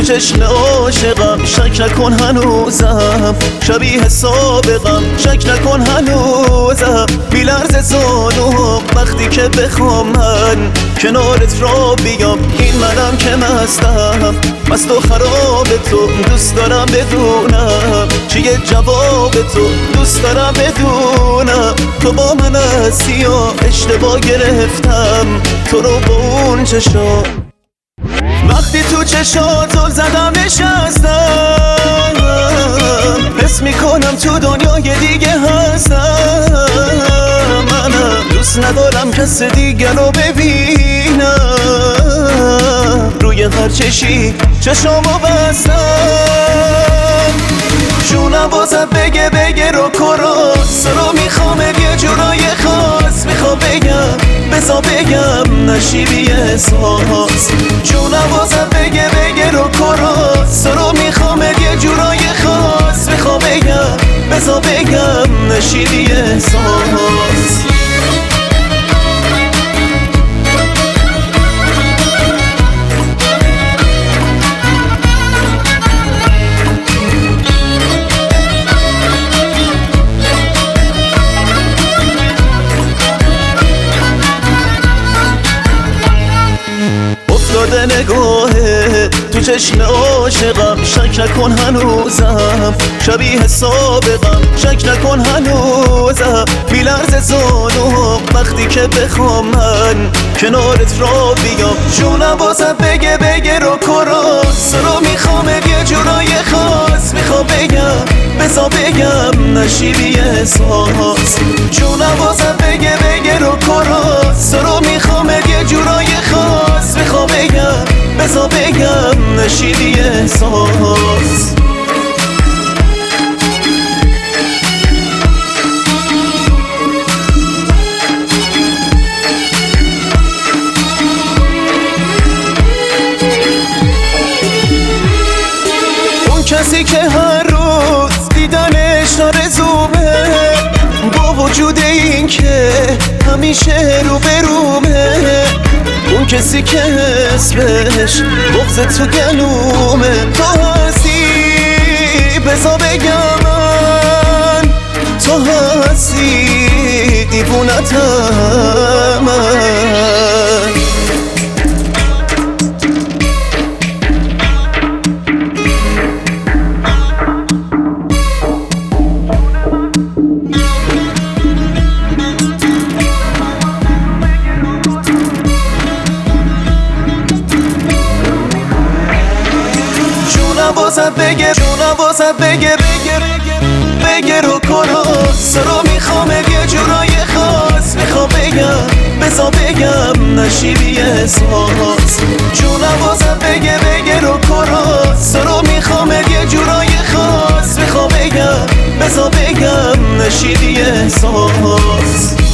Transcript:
چشم عاشقم شک نکن هنوزم، شبیه سابقم شک نکن هنوزم. بیلرز زانوم وقتی که بخوام من کنارت را بیام، این منم که مستم مست و خراب تو. دوست دارم بدونم چیه جواب تو، دوست دارم بدونم تو با من هستی یا اشتباه گرفتم تو رو با اون چشم. وقتی تو چشاتو زدم نشستم، حس میکنم تو دنیای دیگه هستم. منم دوست ندارم کس دیگه رو ببینم، روی هر چشی چشامو بستم. جونم بازت بگه رو کراس رو میخوام یه جورای خاص. میخوام بگم بزا بگم نشیبی احساس. جونم بازت بگه رو کراس رو میخوام یه جورای خاص. میخوام بگم بزا بگم نشیبی احساس. افتاده نگاهه تو چشم عاشقم شک نکن هنوزم، شبیه سابقم شک نکن هنوزم. بیلرز زانوم وقتی که بخوام من کنارت را بیام. جونم بازت بگه رو کراس رو میخوام یه جورای خاص. میخوام بگم بزا بگم نشیبی احساس. جونم بازت بگه رو کراس رو میخوام یه جورای خاص. میخوام بگم بزا بگم نشیبی احساس. اون کسی که هر روز دیدنش آرزومه، با وجود این که همیشه رو برومه. اون کسی که اسمش بغض تو گلومه، تو هستی بزا بگم من، تو هستی دیوونتم من. جونم بازت بگه رو کراس رو میخوام یه جورای خاص. میخوام بگم بزا بگم نشیبی احساس. جونم بازت بگه رو کراس رو میخوام یه جورای خاص. میخوام بگم بزا بگم نشیبی احساس.